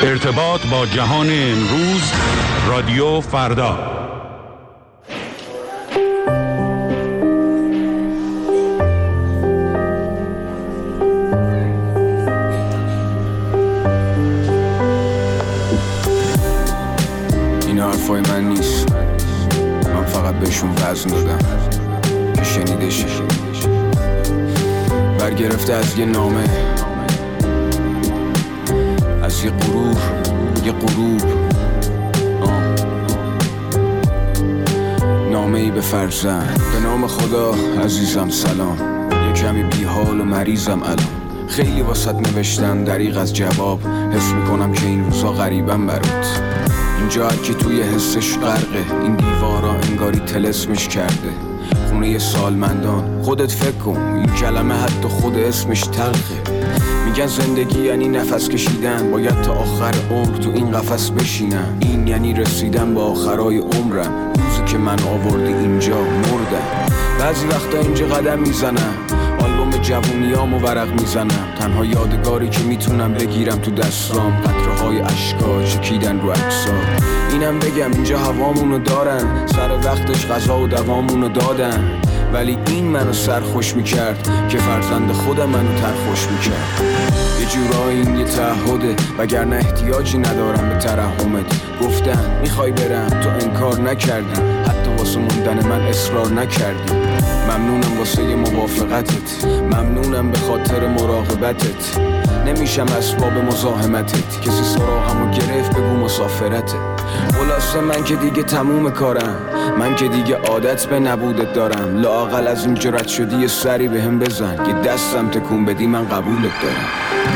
ارتباط با جهان امروز، رادیو فردا. این حرفای من نیست، من فقط بهشون وزن دادم که شنیده شه. برگرفته از یه نامه، از یه غرور، یه غروب، نامه ای به فرزند. به نام خدا عزیزم سلام، یه کمی بیحال و مریضم الان. خیلی واسط نوشتم دریغ از جواب، حس میکنم که این روزا غریبم برات. اینجا هر کی توی حسش غرقه، این دیوارا انگاری طلسمش کرده. خونه سالمندان، خودت فکر کن این کلمه حتی خود اسمش تلخه. میگن زندگی یعنی نفس کشیدن، باید تا آخر عمر تو این قفس بشینم. این یعنی رسیدن با آخرای عمرم، روزی که من آوردی اینجا مردم. بعضی وقتا اینجا قدم میزنم، آلبوم جوونیامو ورق میزنم. تنها یادگاری که میتونم بگیرم تو دستام، قطره‌های اشکا چکیدن رو عکسا. اینم بگم اینجا هوامونو دارن، سر وقتش غذا و دوامونو دادن. ولی این منو سرخوش میکرد که فرزند خودم منو ترخوش میکرد. یه جورایی این یه تعهده، وگرنه احتیاجی ندارم به ترحمت. گفتم میخوای برم، تو انکار نکردی، حتی واسه موندن من اصرار نکردی. ممنونم واسه یه موافقتت، ممنونم به خاطر مراقبتت. نمیشم اسباب مزاحمتت، کسی سراغمو گرفت بگو مسافرته. خلاصه من که دیگه تموم کارم، من که دیگه عادت به نبودت دارم. لااقل از این جرأت شدی یه سری بهم بزن، یه دستم تکون بدی من قبولت دارم.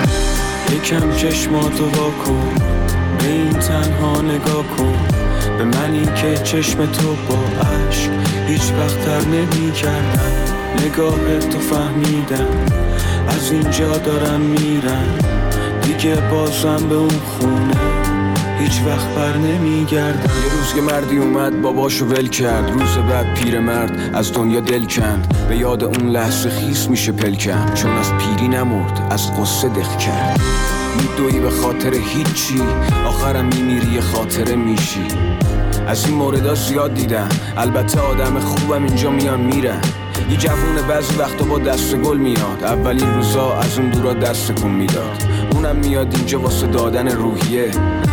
یکم چشماتو واکن، به این تنها نگاه کن. به منی که چشم تو با عشق هیچ وقت تر نمی کردم. نگاه تو فهمیدم، از اینجا دارم میرم. دیگه بازم به اون خونه هیچ وقت بر نمیگردم. یه روز که مردی اومد باباشو ول کرد، روز بعد پیرمرد از دنیا دل کند. به یاد اون لحظه خیس میشه پلکم، چون از پیری نمرد از قصه دق کرد. میدوی به خاطر هیچی، آخرم میمیری یه خاطره میشی. از این موردها زیاد دیدم، البته آدم خوبم اینجا میان میرن. یه جوونه بعضی وقتا با دست گل میاد، اولین روزا از اون دورا دست کن میداد. اونم میاد اینجا واسه دادن روحیه،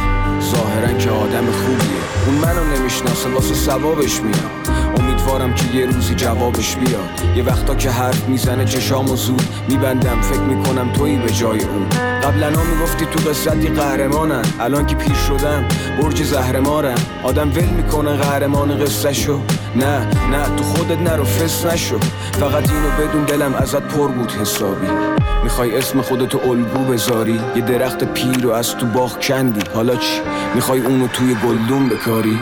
ظاهرن که آدم خوبیه. اون منو نمیشناسه، واسه ثوابش میاد. امیدوارم که یه روزی جوابش بیاد. یه وقتا که حرف میزنه چشامو زود میبندم، فکر میکنم تویی به جای اون. قبلا میگفتی تو قصتی قهرمانن، الان که پیر شدم برج زهرمارن. آدم ول میکنه قهرمان قصه شو، نه تو خودت نرو فس نشو. فقط اینو بدون دلم ازت پر بود حسابی. میخوای اسم خودتو الگو بذاری، یه درخت پیر رو از تو باغ کندی. حالا چی؟ میخوای اونو توی گلدون بکاری؟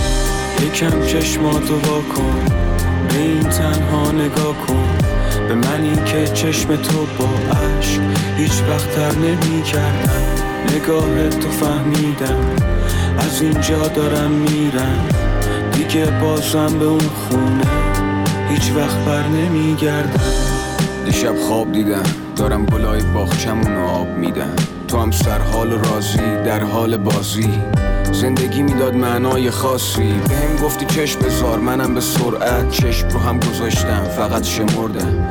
یکم چشماتو واکن، به این تنها نگاه کن. به منی که چشم تو با عشق هیچ وقت تر نمی کردم. نگاه تو فهمیدم، از اینجا دارم میرم. دیگه بازم به اون خونه هیچ وقت بر نمی گردم. دیشب خواب دیدم دارم گلای باغچمونو آب میدم. تو هم سرحال و راضی در حال بازی. زندگی میداد معنای خاصی، بهم گفتی چشم بذار، منم به سرعت چشم رو هم گذاشتم. فقط شمردم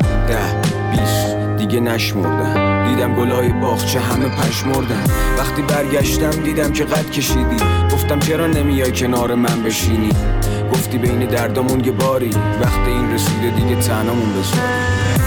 10-20 دیگه نشمردم. دیدم گلای باغچه همه پشمردن. وقتی برگشتم دیدم که قد کشیدی. گفتم چرا نمیای کنار من بشینی؟ گفتی بین دردامون یه باری، وقت این رسیده دیگه تنهامون بذاری.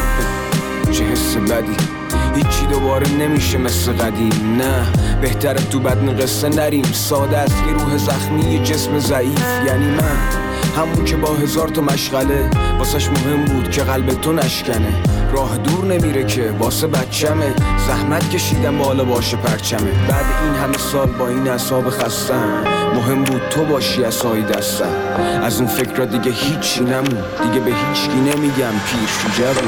چه حس بدی، هیچی دوباره نمیشه مثل قدیم. نه بهتره تو بدن قصه نریم. ساده است یه روح زخمی، یه جسم ضعیف. یعنی من همون که با 1000 تا مشغله واسش مهم بود که قلب تو نشکنه. راه دور نمیره که واسه بچمه، زحمت کشیدم بالا باشه پرچمه. بعد این همه سال با این اعصاب خستم، مهم بود تو باشی عصای دستم. از اون فکر دیگه هیچی نمون، دیگه به هیچکی نمیگم پیر شو جوون.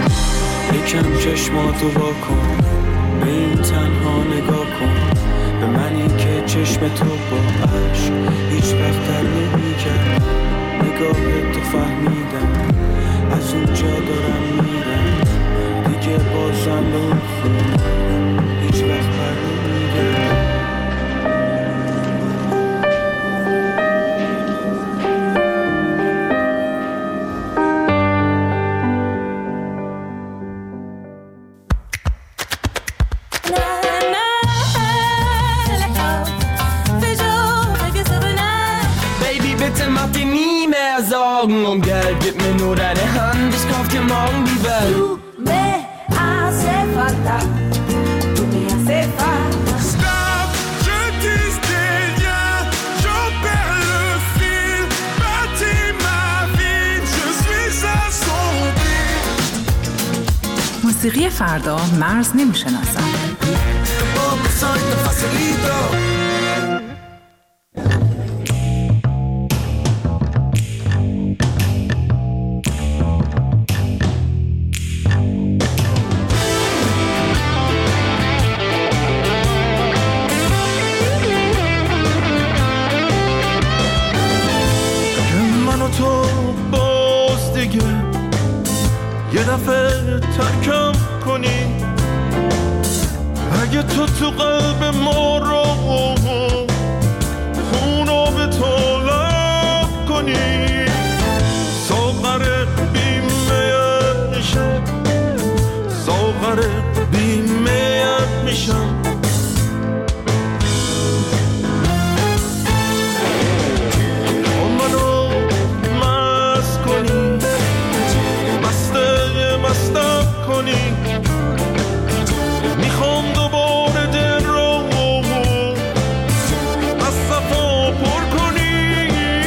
یکم چشماتو واکن، به این تنها نگاه کن. به منی که چشم تو با عشق هیچ وقت تر نمی کرد. نگاه تو فهمیدم، از اونجا دارم میرم. دیگه بازم به اون خونه هیچ وقت بر نمی گردم. Augen umgelb, gib mir nur deine Hand, ich kauf dir morgen die Welt. Tu me hace falta, tu me hace falta. Stop, je disais rien, j'en perds le fil. Bâtis ma vie, je suis assombri. موسیقی فردا مرز نمیشناسد. یه دفعه ترکم کنی اگه تو قلب ما رو خونو به طلب کنی ساغر بیمیت میشم ساغر بیمیت میشم منو مست کنی مستم کنی میخوام دوباره دل رو از صفا پر کنی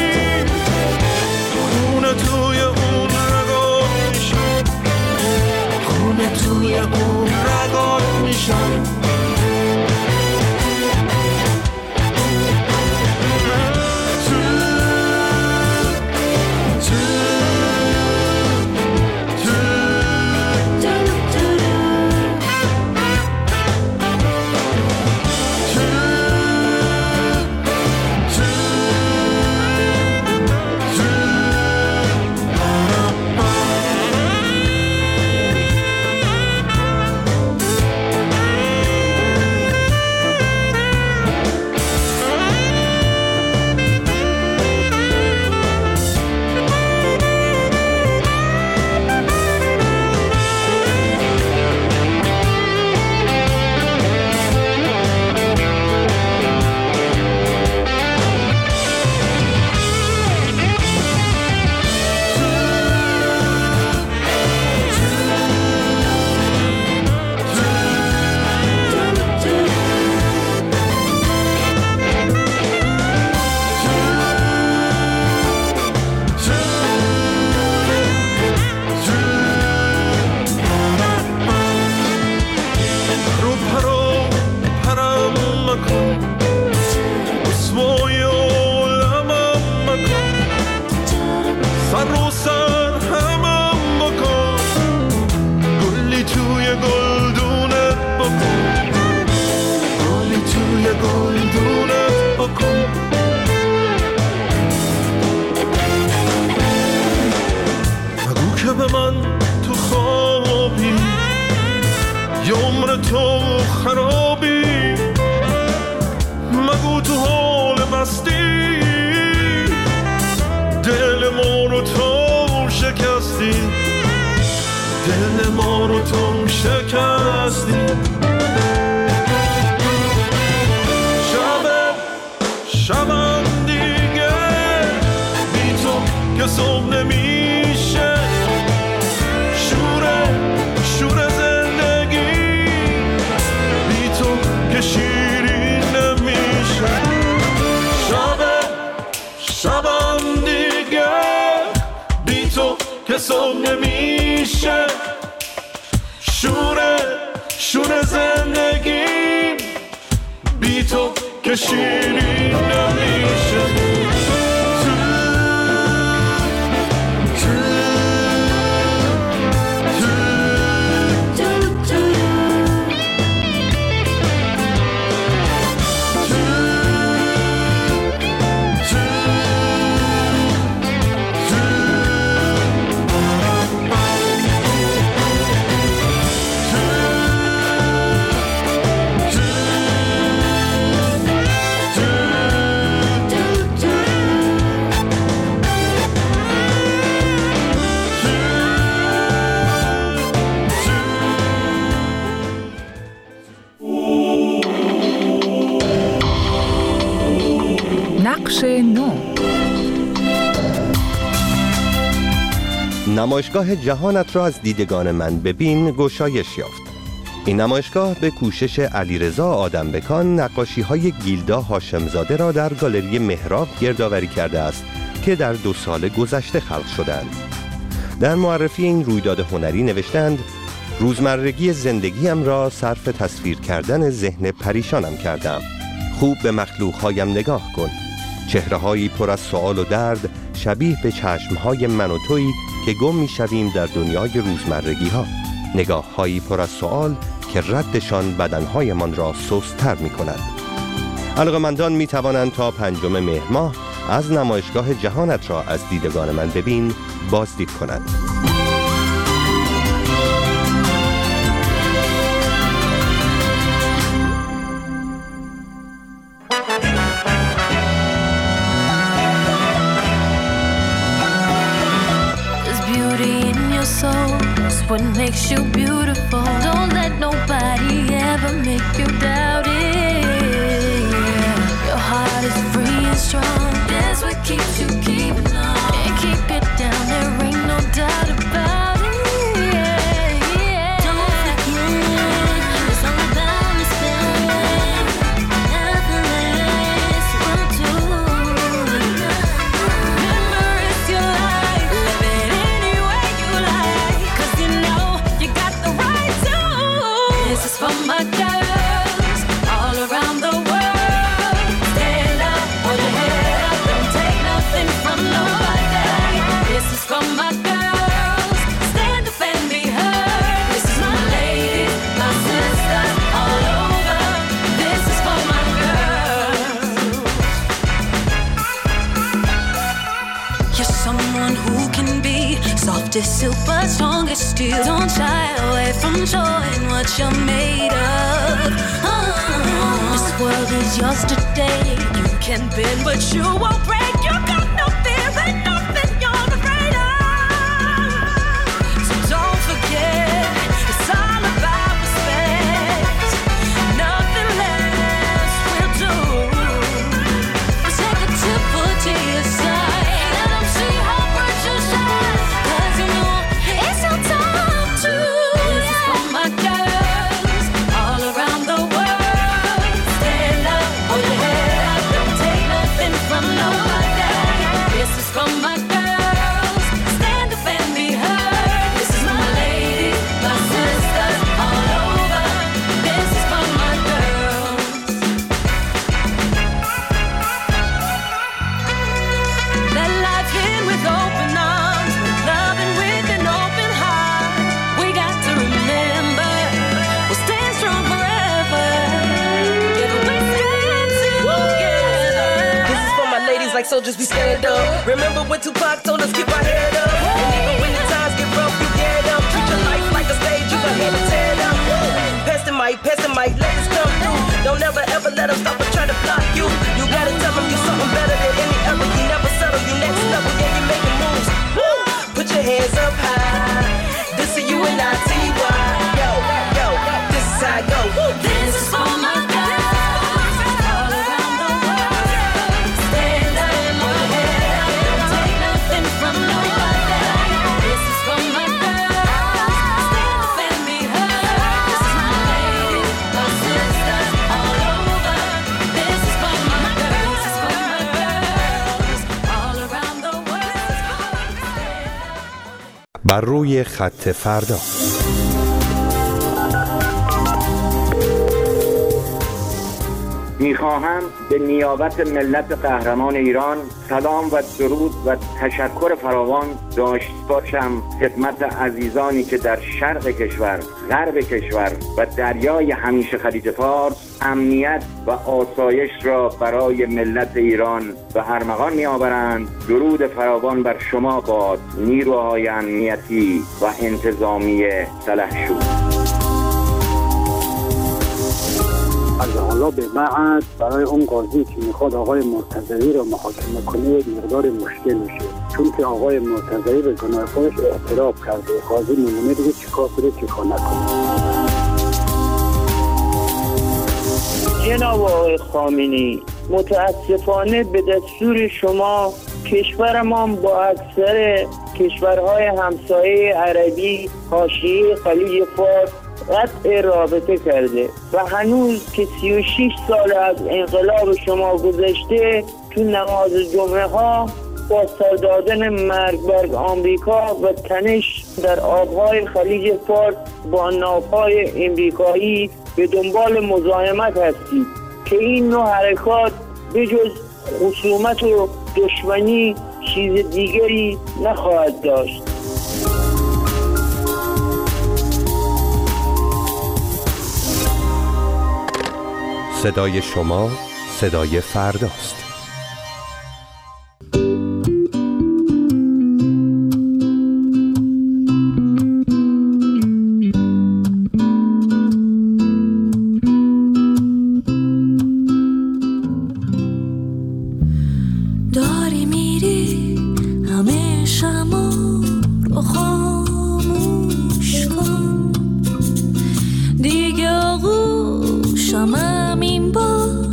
خونه توی اون رگات میشم خونه توی اون رگات میشم نقش نو. نمایشگاه جهانت را از دیدگان من ببین گشایش یافت. این نمایشگاه به کوشش علیرضا آدمبکان نقاشی‌های گیلدا هاشمزاده را در گالری مهراب گردآوری کرده است که در 2 سال گذشته خلق شدند. در معرفی این رویداد هنری نوشتند: روزمرگی زندگیم را صرف تصویر کردن ذهن پریشانم کردم. خوب به مخلوق‌هایم نگاه کن. چهره‌هایی پر از سؤال و درد شبیه به چشم‌های من و تویی که گم می‌شویم در دنیای روزمرگی‌ها. نگاه‌هایی پر از سؤال که ردشان بدن‌هایمان را سست‌تر می‌کند. علاقه‌مندان می‌توانند تا 5 مهر ماه از نمایشگاه جهانت را از دیدگان من ببین بازدید کنند. What makes you beautiful? Don't let nobody ever make you doubt it. Your heart is free and strong. That's what keeps you keeping on. Can't keep it down, there ain't no doubt about it. Don't forget, it's all about respect. Nothing less will do. Remember, it's your life. Live it any way you like. 'Cause you know you got the right to. This is for my girls all around the world. Stand up, hold your head up, don't take nothing from nobody. This is for my girls, stand up and be heard. This is my ladies, my sisters all over. This is for my girls. You're someone who can be soft as silk but strong as steel. Don't shy away from showing what you're made of. This world is yours today. You can bend but you won't break. You got no fear and nothing you're afraid of. So don't forget, it's all about respect. Nothing less will do. Take a tip, put to your side. Let them see how bright you shine. 'Cause you know it's your time to. This is for my girls all around the world. Stand up, hold your head up, don't take nothing from nobody. This is for my girls, stand up and be heard. This is my ladies, my sisters all over. This is for my girls. Let life in with open arms, loving with an open heart. We got to remember, we'll stand strong forever. Together we stand together. This is for my ladies like soldiers, we stand up. Remember when Tupac told us keep our head up. And even when the times get rough, you get up. Treat your life like a stage, you got to tear it up. Pass the mic, let us come through. Don't ever ever let them stop or try to block you. You gotta tell them you're something better than any other. You never settle, you next level, yeah, you making moves. Woo! Put your hands up high. This is you and I, T.Y. Yo, yo, this is how I go. Woo! This is for my girls all around the world. Stand up, hold your head up, don't take nothing from nobody. This is for my girls, stand up and be heard. This is my ladies, my sisters all over. This is for my girls, this is for my girls all around the world. بر روی خط فردا. میخواهم به نیابت ملت قهرمان ایران سلام و درود و تشکر فراوان داشت باشم خدمت عزیزانی که در شرق کشور، غرب کشور و دریای همیشه خلیج فارس امنیت و آسایش را برای ملت ایران به ارمغان می‌آورند. درود فراوان بر شما باد، نیروهای امنیتی و انتظامی سلحشور. از حالا به بعد برای اون قاضی که میخواد آقای مرتضوی رو محاکمه کنه یک مقدار مشکل میشه، چون که آقای مرتضوی به گناه خودش اعتراف کرده. قاضی میمونه دیگه چیکار کنه چیکار نکنه. جناب آقای خامنه‌ای، متاسفانه به دستور شما کشورمان با اکثر کشورهای همسایه عربی حاشیه خلیج فارس قطع رابطه کرده و هنوز که 36 سال از انقلاب شما گذشته تو نماز جمعه ها با سر دادن مرگ بر آمریکا و تنش در آبهای خلیج فارس با ناوهای امریکایی به دنبال مزاحمت هستید که این نوع حرکات بجز خصومت و دشمنی چیز دیگری نخواهد داشت. صدای شما صدای فرداست. داری میری همه شما رو خاموش کن دیگه آغوشم این بار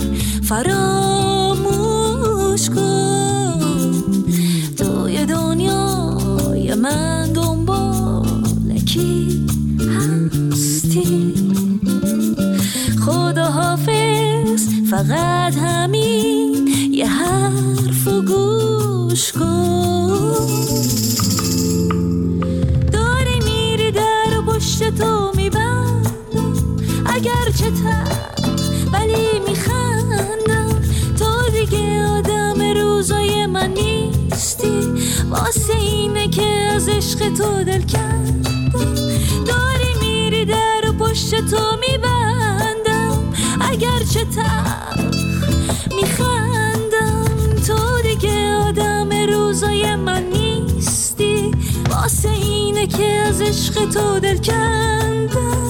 فراموش کن توی دنیای من دنبال کی هستی خدا حافظ فقط همین یه حرف و گوش کن داری میری در و پشت تو میبندم اگرچه ولی میخندم تو دیگه آدم روزای من نیستی واسه اینه که از عشق تو دل کندم داری میری در و پشت تو میبندم اگرچه میخندم تو دیگه آدم روزای من نیستی واسه اینه که از عشق تو دل کندم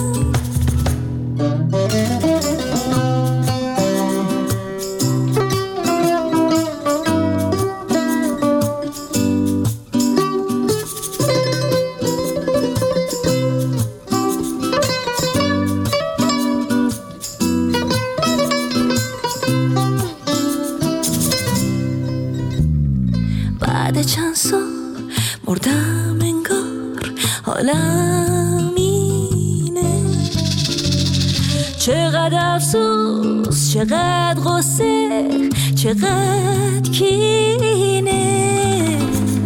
بعد چند سال مردم انگار حالم اینه چقدر افسوس چقدر غصه چقدر کینه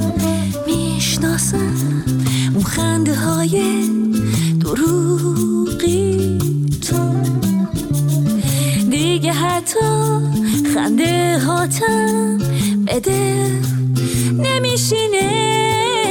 میشناسم اون خنده های دروغی تو دیگه حتی خنده هاتم بده نمیشینه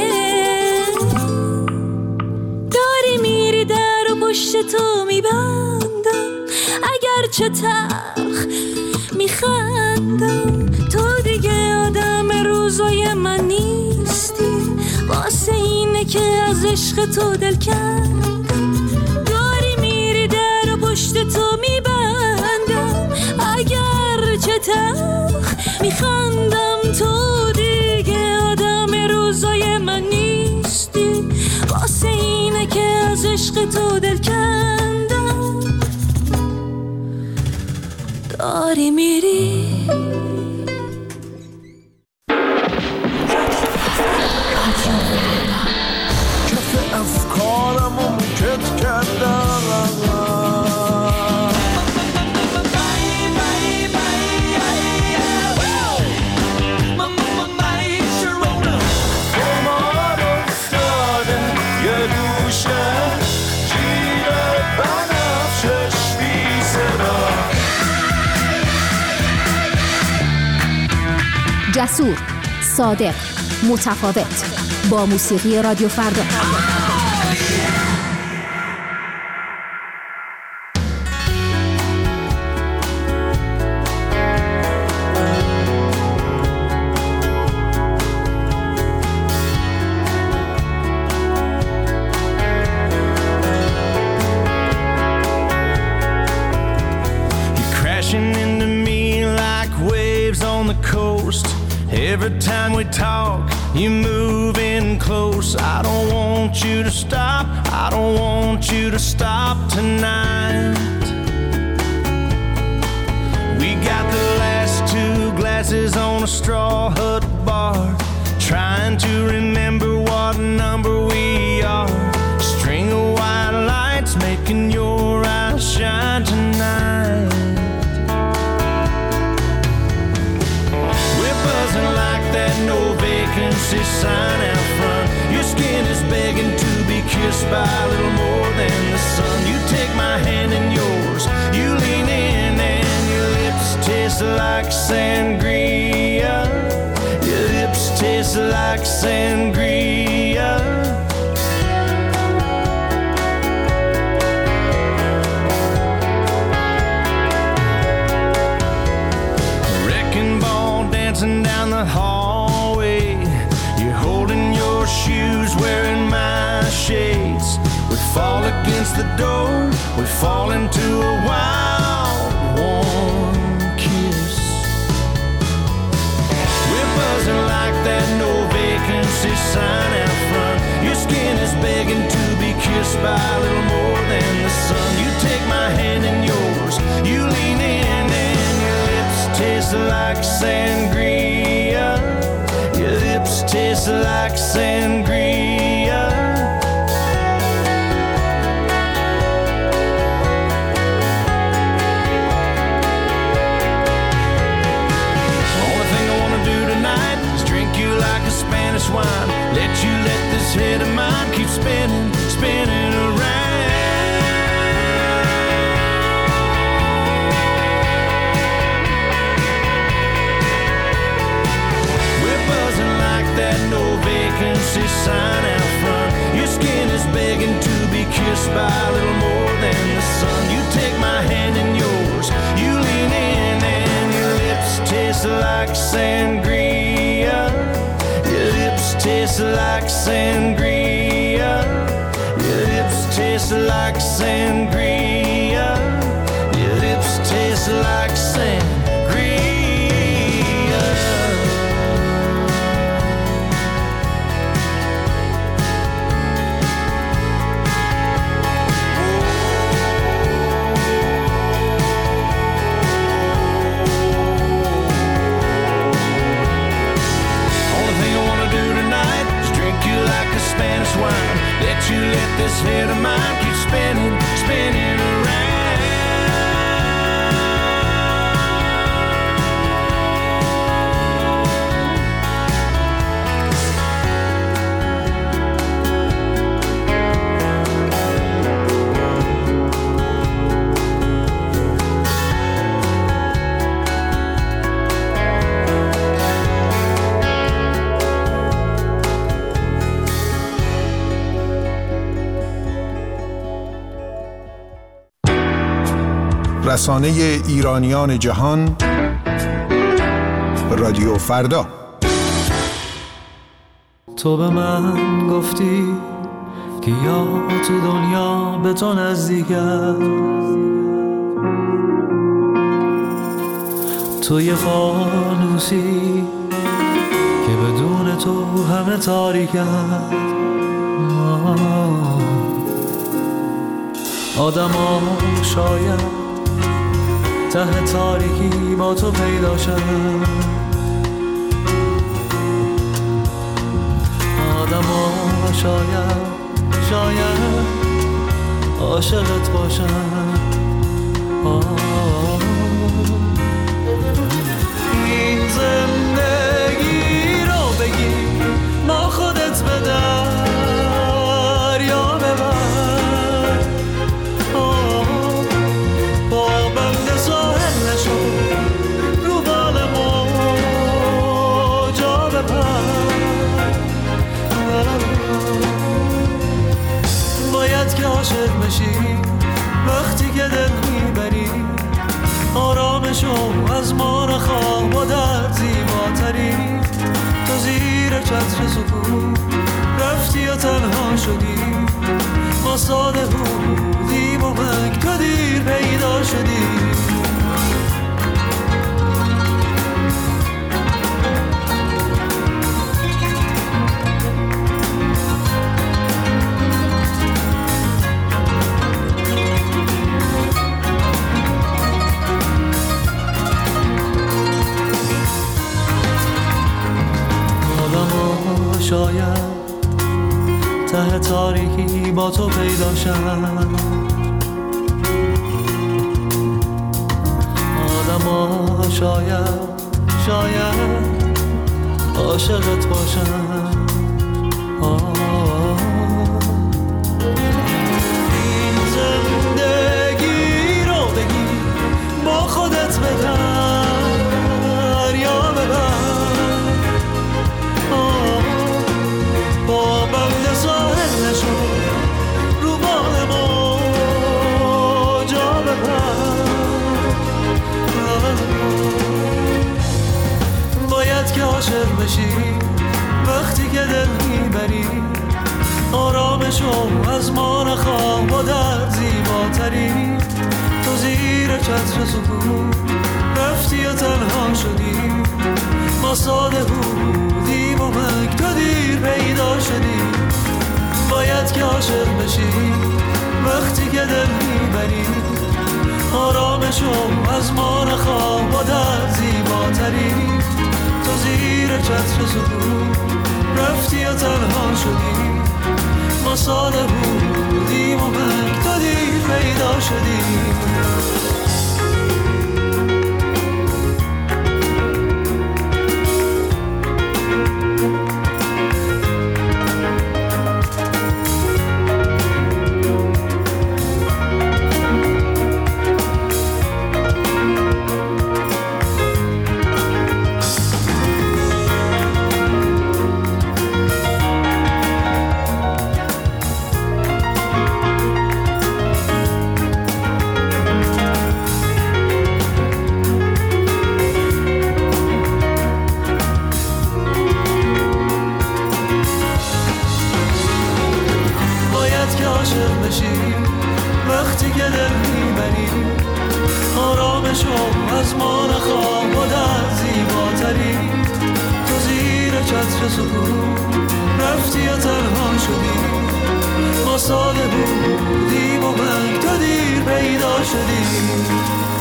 داری میری در و پشت تو میبندم اگرچه تلخ میخندم تو دیگه آدم روزای من نیستی واسه اینه که از عشق تو دل کندم داری میری در و پشت تو میبندم اگرچه تلخ میخندم تو دیگه آدم روزای من نیستی واسه اینه که از عشق تو دل کندم داری میری کف افکارم رو موکت کردم جسور، صادق، متفاوت با موسیقی رادیو فردا. Every time we talk, you move in close. I don't want you to stop. I don't want you to stop tonight. We got the last two glasses on a straw hut bar. trying to remember what number we are. String of white lights making your eyes shine tonight. We're buzzing like that no vacancy sign out front. Your skin is begging to be kissed by a little more than the sun. You take my hand in yours, you lean in and your lips taste like sangria. Your lips taste like sangria. Wrecking ball dancing down the hallway. You're holding your shoes, wearing my shades. We fall against the door, we fall into a wild, warm kiss. We're buzzing like that no vacancy sign out front. Your skin is begging to be kissed by a little more than the sun. You take my hand in yours, you lean in and your lips taste like sangria. Your lips taste like sangria. Only thing I wanna do tonight is drink you like a Spanish wine. Let this head of mine keep spinning, spinning around. We're buzzing like that no vacancy sign out front. Your skin is begging to be kissed by a little more than the sun. You take my hand in yours, you lean in and your lips taste like sangria. Your lips taste like sangria. Your lips taste like sangria. Your lips taste like sangria. Spanish wine. Let you let this head of mine keep spinning, spinning around. رسانه ایرانیان جهان رادیو فردا. تو به من گفتی که یا تو دنیا به تو نزدیکم، تو یه فانوسی که بدون تو همه تاریکم. آدم ها شاید ته تاریکی با تو پیدا شد، آدم ها شاید عاشقت باشن. این زندگی رو بگی ما خودت به دریا ببر، با بند ساحل نشو رو بال موجا بپر. باید که عاشق بشی وقتی که دل میبری، آرامشو از ما نخواه با درد زیباتری. تو زیر چتر سکون رفتی و تنها شدی، ما ساده بودیم و من تو دیر پیدا شدی. ته تاریکی با تو پیدا شم. آدما شاید عاشقت باشم. این زندگی رو بگی با خودت ببر یا ببر، با بند ساحل نشو رو بال موجا ببر. باید که عاشق بشی وقتی که دل میبری، آرامشو از ما نخواه و در زیباتری. تو زیر چتر سکوت رفتی و تنها شدی، ما ساده بودیم و مک تو دیر پیدا شدی. باید که عاشق بشی وقتی که دل میبری، آرامشو از ما نخواه و در زیباتری. تو زیر چتر سکوت رفتی و تنها شدی، ما ساده بودیم و مک تو دیر پیدا شدی. وقتی که دل میبری، آرامشو از ما نخواه و در زیباتری. تو زیر چتر سکوت رفتی و تنها شدی، ما ساده بودیم و مک تو دیر پیدا شدی.